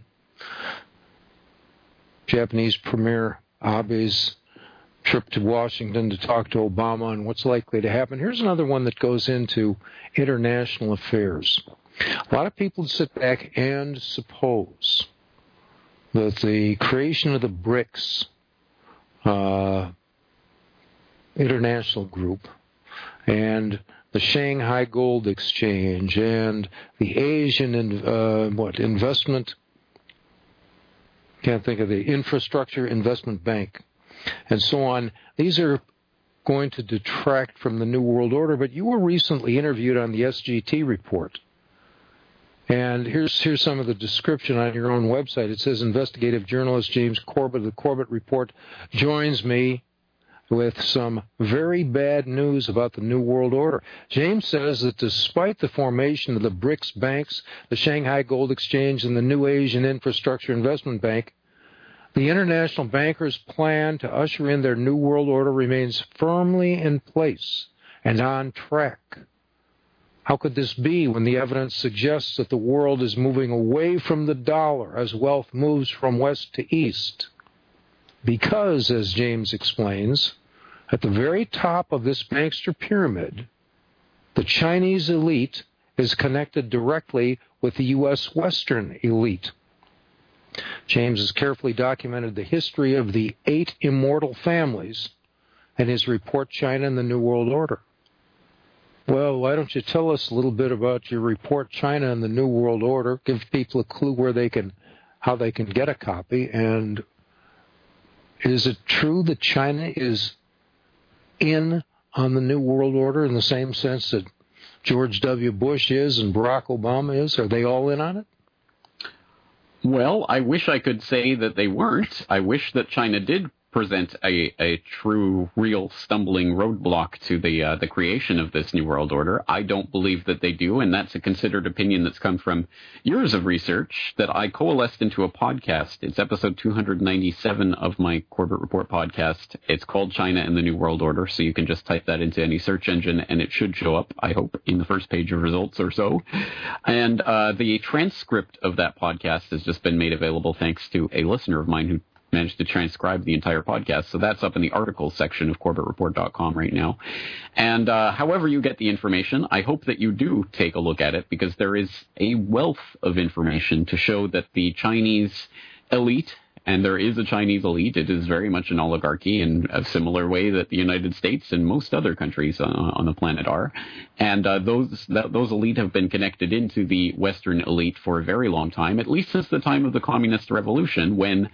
Japanese Premier Abe's trip to Washington to talk to Obama and what's likely to happen. Here's another one that goes into international affairs. A lot of people sit back and suppose that the creation of the BRICS international group and the Shanghai Gold Exchange and the Asian investment, can't think of the Infrastructure Investment Bank, and so on, these are going to detract from the New World Order. But you were recently interviewed on the SGT report. And here's some of the description on your own website. It says, investigative journalist James Corbett of the Corbett Report joins me with some very bad news about the New World Order. James says that despite the formation of the BRICS banks, the Shanghai Gold Exchange, and the New Asian Infrastructure Investment Bank, The international bankers' plan to usher in their New World Order remains firmly in place and on track. How could this be when the evidence suggests that the world is moving away from the dollar as wealth moves from west to east? Because, as James explains, at the very top of this bankster pyramid, the Chinese elite is connected directly with the U.S. Western elite. James has carefully documented the history of the 8 immortal families in his report, China and the New World Order. Well, why don't you tell us a little bit about your report, China and the New World Order? Give people a clue how they can get a copy. And is it true that China is in on the New World Order in the same sense that George W. Bush is and Barack Obama is? Are they all in on it? Well, I wish I could say that they weren't. I wish that China did present a true, real stumbling roadblock to the creation of this New World Order. I don't believe that they do, and that's a considered opinion that's come from years of research that I coalesced into a podcast. It's episode 297 of my Corbett Report podcast. It's called China and the New World Order, so you can just type that into any search engine, and it should show up, I hope, in the first page of results or so. And the transcript of that podcast has just been made available thanks to a listener of mine who managed to transcribe the entire podcast. So that's up in the articles section of CorbettReport.com right now. And however you get the information, I hope that you do take a look at it, because there is a wealth of information to show that the Chinese elite, and there is a Chinese elite, it is very much an oligarchy in a similar way that the United States and most other countries on the planet are. And those elite have been connected into the Western elite for a very long time, at least since the time of the Communist Revolution, when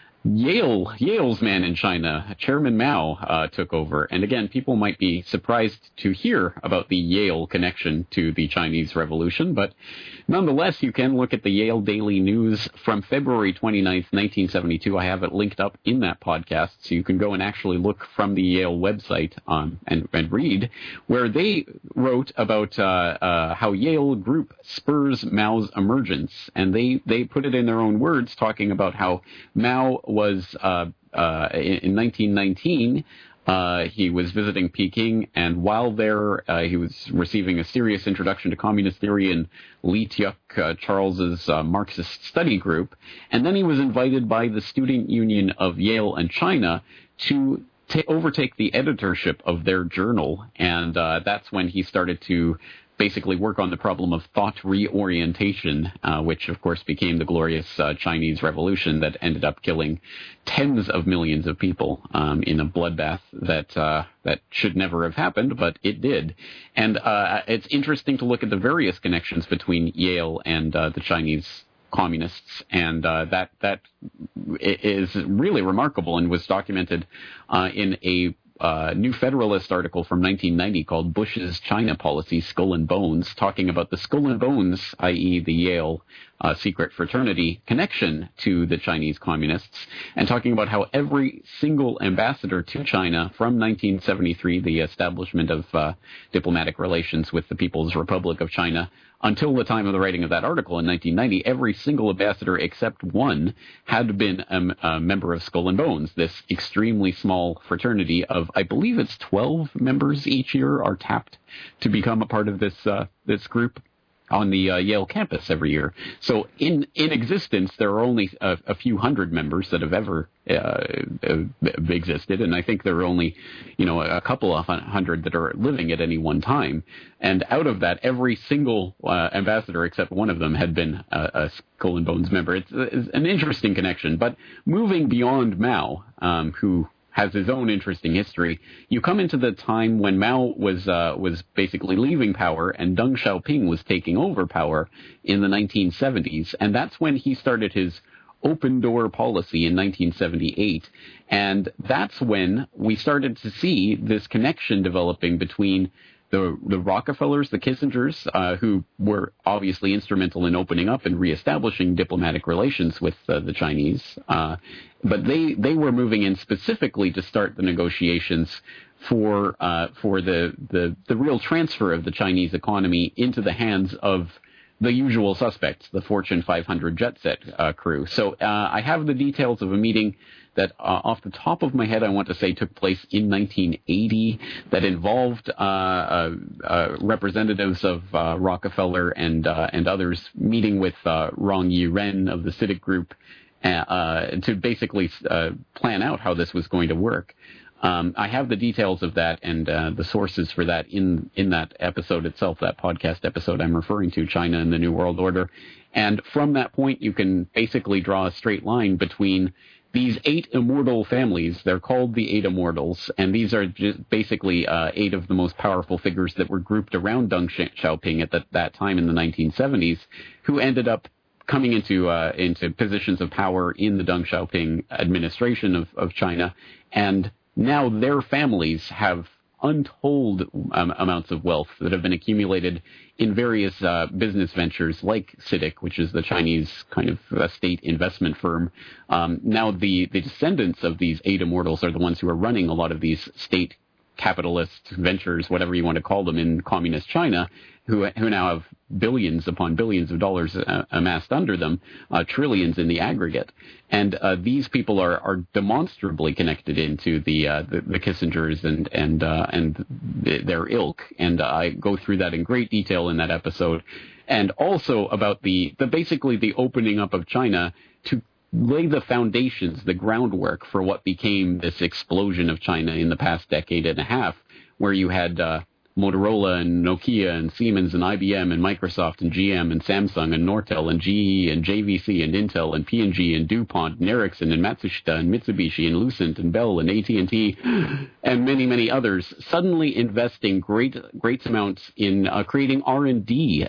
Yale's man in China, Chairman Mao, took over. And again, people might be surprised to hear about the Yale connection to the Chinese Revolution, but nonetheless, you can look at the Yale Daily News from February 29th, 1972. I have it linked up in that podcast, so you can go and actually look from the Yale website and read, where they wrote about how Yale Group spurs Mao's emergence. And they put it in their own words, talking about how Mao was in 1919, he was visiting Peking, and while there, he was receiving a serious introduction to communist theory in Li Tiuk Charles's Marxist study group, and then he was invited by the Student Union of Yale and China to overtake the editorship of their journal, and that's when he started to basically work on the problem of thought reorientation, which of course became the glorious Chinese Revolution that ended up killing tens of millions of people in a bloodbath that should never have happened, but it did. And it's interesting to look at the various connections between Yale and the Chinese communists, and that is really remarkable and was documented in a New Federalist article from 1990 called Bush's China Policy, Skull and Bones, talking about the Skull and Bones, i.e. the Yale secret fraternity connection to the Chinese communists, and talking about how every single ambassador to China from 1973, the establishment of diplomatic relations with the People's Republic of China, until the time of the writing of that article in 1990, every single ambassador except one had been a member of Skull and Bones, this extremely small fraternity of, I believe it's 12 members each year are tapped to become a part of this group on the Yale campus every year. So in existence, there are only a few hundred members that have ever existed, and I think there are only, a couple of hundred that are living at any one time. And out of that, every single ambassador except one of them had been a Skull and Bones member. It's an interesting connection. But moving beyond Mao, who has his own interesting history, you come into the time when Mao was basically leaving power and Deng Xiaoping was taking over power in the 1970s, and that's when he started his open door policy in 1978, and that's when we started to see this connection developing between the Rockefellers, the Kissingers, who were obviously instrumental in opening up and reestablishing diplomatic relations with the Chinese, but they were moving in specifically to start the negotiations for the real transfer of the Chinese economy into the hands of the usual suspects, the Fortune 500 jet set crew. So I have the details of a meeting that, off the top of my head, I want to say took place in 1980 that involved representatives of Rockefeller and others meeting with Rong Yi-ren of the CITIC Group to basically plan out how this was going to work. I have the details of that and the sources for that in that episode itself, that podcast episode I'm referring to, China and the New World Order. And from that point, you can basically draw a straight line between these 8 immortal families. They're called the 8 Immortals, and these are just basically 8 of the most powerful figures that were grouped around Deng Xiaoping at that time in the 1970s, who ended up coming into positions of power in the Deng Xiaoping administration of China. And now their families have untold amounts of wealth that have been accumulated in various business ventures like CITIC, which is the Chinese kind of state investment firm. Now the descendants of these 8 immortals are the ones who are running a lot of these state capitalist ventures, whatever you want to call them, in communist China, who now have billions upon billions of dollars amassed under them, trillions in the aggregate. And these people are demonstrably connected into the Kissingers and their ilk. And I go through that in great detail in that episode. And also about basically the opening up of China to lay the foundations, the groundwork for what became this explosion of China in the past decade and a half, where you had Motorola and Nokia and Siemens and IBM and Microsoft and GM and Samsung and Nortel and GE and JVC and Intel and P&G and DuPont and Ericsson and Matsushita and Mitsubishi and Lucent and Bell and AT&T and many, many others, suddenly investing great amounts in creating R&D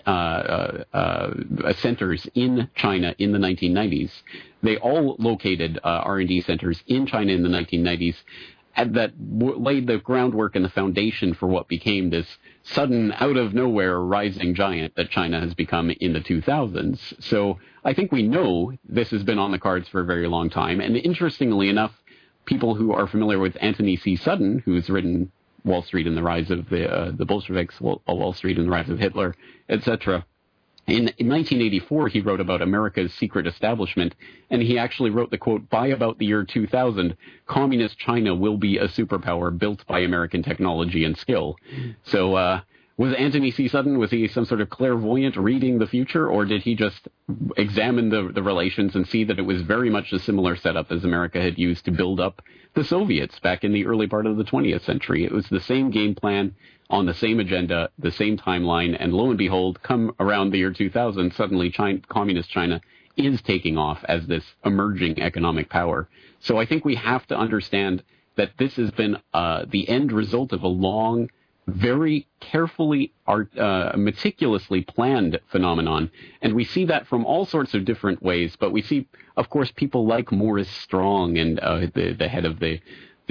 centers in China in the 1990s. They all located R&D centers in China in the 1990s. That laid the groundwork and the foundation for what became this sudden, out-of-nowhere rising giant that China has become in the 2000s. So I think we know this has been on the cards for a very long time. And interestingly enough, people who are familiar with Anthony C. Sutton, who's written Wall Street and the Rise of the Bolsheviks, Wall Street and the Rise of Hitler, etc., in 1984, he wrote about America's secret establishment, and he actually wrote the quote, "By about the year 2000, communist China will be a superpower built by American technology and skill." So was Anthony C. Sutton, was he some sort of clairvoyant reading the future, or did he just examine the relations and see that it was very much a similar setup as America had used to build up the Soviets back in the early part of the 20th century? It was the same game plan, on the same agenda, the same timeline, and lo and behold, come around the year 2000, suddenly communist China is taking off as this emerging economic power. So I think we have to understand that this has been the end result of a long, very carefully, meticulously planned phenomenon. And we see that from all sorts of different ways, but we see, of course, people like Morris Strong and the head of the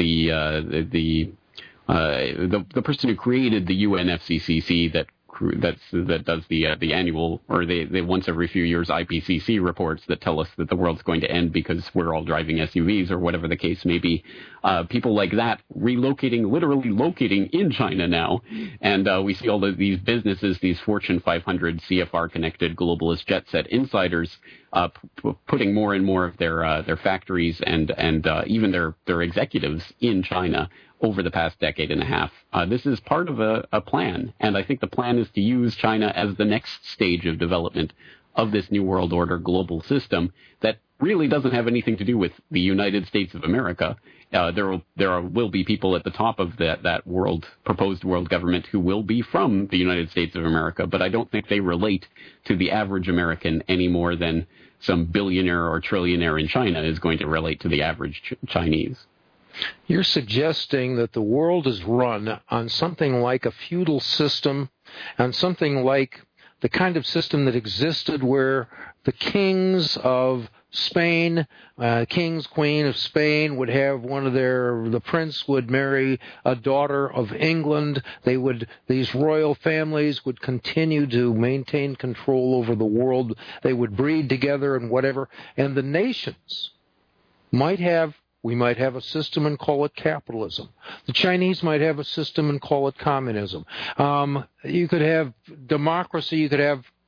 person who created the UNFCCC that does the annual, or the once every few years IPCC reports that tell us that the world's going to end because we're all driving SUVs or whatever the case may be. People like that literally locating in China now. And we see all of these businesses, these Fortune 500 CFR-connected globalist jet set insiders putting more and more of their factories and even their executives in China over the past decade and a half. This is part of a plan, and I think the plan is to use China as the next stage of development of this New World Order global system that really doesn't have anything to do with the United States of America. There will be people at the top of that proposed world government who will be from the United States of America, but I don't think they relate to the average American any more than some billionaire or trillionaire in China is going to relate to the average Chinese. You're suggesting that the world is run on something like a feudal system, on something like the kind of system that existed where the kings of Spain, queen of Spain would have the prince would marry a daughter of England. These royal families would continue to maintain control over the world. They would breed together and whatever. And the nations we might have a system and call it capitalism. The Chinese might have a system and call it communism. You could have democracy. You could have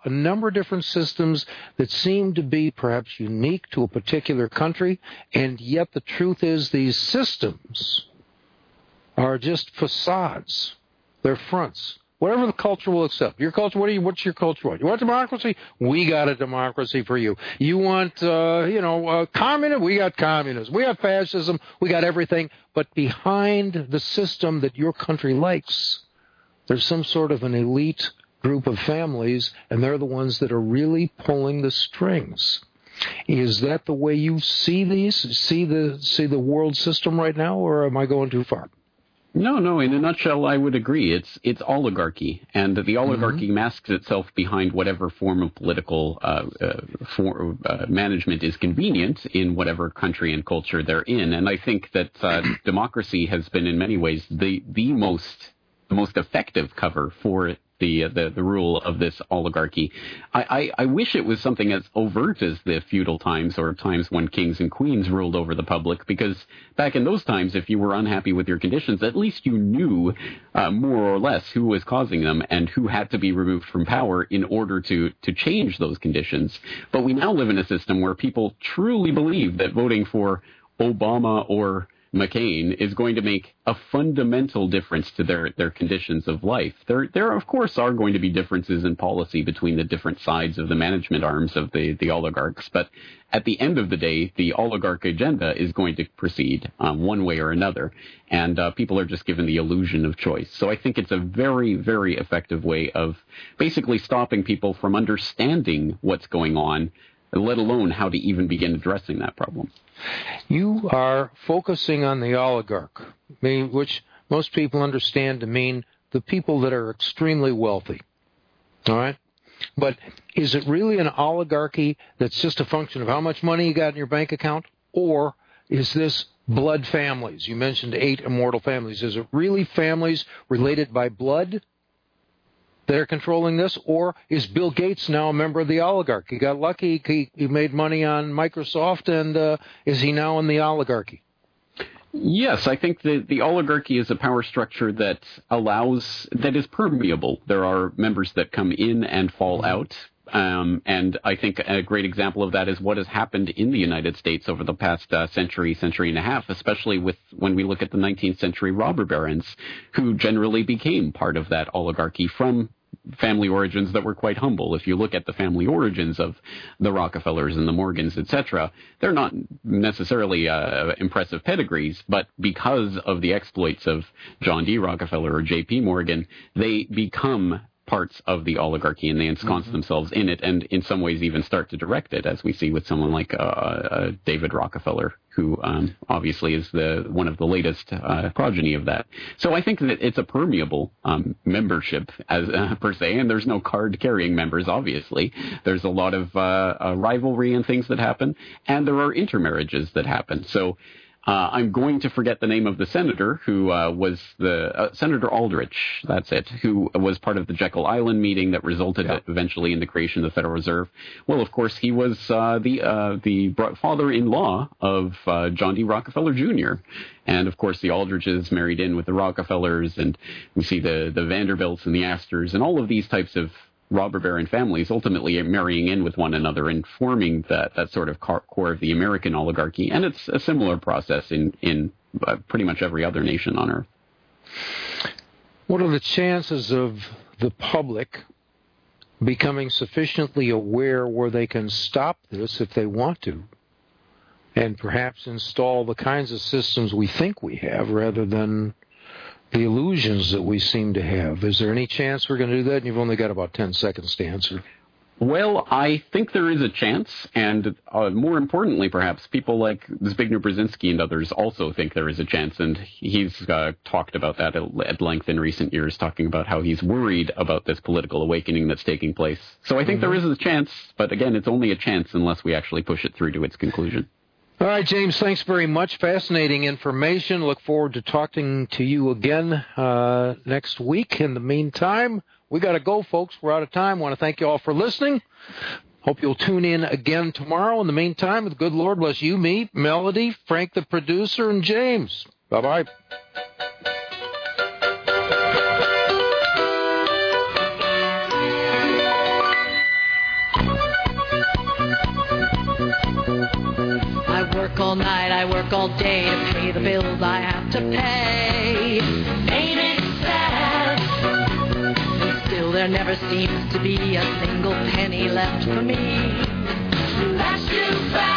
a number of different systems that seem to be perhaps unique to a particular country, and yet the truth is these systems are just facades. They're fronts. Whatever the culture will accept. Your culture, what's your culture want? You want democracy? We got a democracy for you. You want, communism? We got communism. We got fascism. We got everything. But behind the system that your country likes, there's some sort of an elite group of families, and they're the ones that are really pulling the strings. Is that the way you see these? See the world system right now, or am I going too far? No. In a nutshell, I would agree. It's oligarchy, and the oligarchy masks itself behind whatever form of political management is convenient in whatever country and culture they're in. And I think that democracy has been, in many ways, the most effective cover for the rule of this oligarchy. I wish it was something as overt as the feudal times or times when kings and queens ruled over the public, because back in those times, if you were unhappy with your conditions, at least you knew more or less who was causing them and who had to be removed from power in order to change those conditions. But we now live in a system where people truly believe that voting for Obama or McCain is going to make a fundamental difference to their conditions of life. There of course are going to be differences in policy between the different sides of the management arms of the oligarchs, but at the end of the day, the oligarch agenda is going to proceed one way or another, and people are just given the illusion of choice. So I think it's a very, very effective way of basically stopping people from understanding what's going on, let alone how to even begin addressing that problem. You are focusing on the oligarch, which most people understand to mean the people that are extremely wealthy. All right? But is it really an oligarchy that's just a function of how much money you got in your bank account? Or is this blood families? You mentioned 8 immortal families. Is it really families related by blood that are controlling this, or is Bill Gates now a member of the oligarchy? He got lucky, he made money on Microsoft, and is he now in the oligarchy? Yes, I think the oligarchy is a power structure that is permeable. There are members that come in and fall out. And I think a great example of that is what has happened in the United States over the past century and a half, especially when we look at the 19th century robber barons, who generally became part of that oligarchy from family origins that were quite humble. If you look at the family origins of the Rockefellers and the Morgans, etc., they're not necessarily impressive pedigrees, but because of the exploits of John D. Rockefeller or J.P. Morgan, they become parts of the oligarchy, and they ensconce themselves in it, and in some ways even start to direct it, as we see with someone like David Rockefeller, who obviously is one of the latest progeny of that. So I think that it's a permeable membership as per se, and there's no card-carrying members, obviously. There's a lot of rivalry and things that happen, and there are intermarriages that happen. So I'm going to forget the name of the senator who was Senator Aldrich, that's it, who was part of the Jekyll Island meeting that resulted eventually in the creation of the Federal Reserve. Well, of course, he was the father-in-law of John D. Rockefeller Jr., and, of course, the Aldriches married in with the Rockefellers, and we see the Vanderbilts and the Astors and all of these types of robber baron families ultimately marrying in with one another and forming that sort of core of the American oligarchy. And it's a similar process in pretty much every other nation on earth. What are the chances of the public becoming sufficiently aware where they can stop this if they want to, and perhaps install the kinds of systems we think we have rather than the illusions that we seem to have? Is there any chance we're going to do that? And you've only got about 10 seconds to answer. Well, I think there is a chance, and more importantly, perhaps, people like Zbigniew Brzezinski and others also think there is a chance, and he's talked about that at length in recent years, talking about how he's worried about this political awakening that's taking place. So I think there is a chance, but again, it's only a chance unless we actually push it through to its conclusion. All right, James, thanks very much. Fascinating information. Look forward to talking to you again next week. In the meantime, we got to go, folks. We're out of time. I want to thank you all for listening. Hope you'll tune in again tomorrow. In the meantime, the good Lord bless you, me, Melody, Frank the producer, and James. Bye-bye. I work all day to pay the bills I have to pay. Ain't it sad? Still there never seems to be a single penny left for me. That's too bad.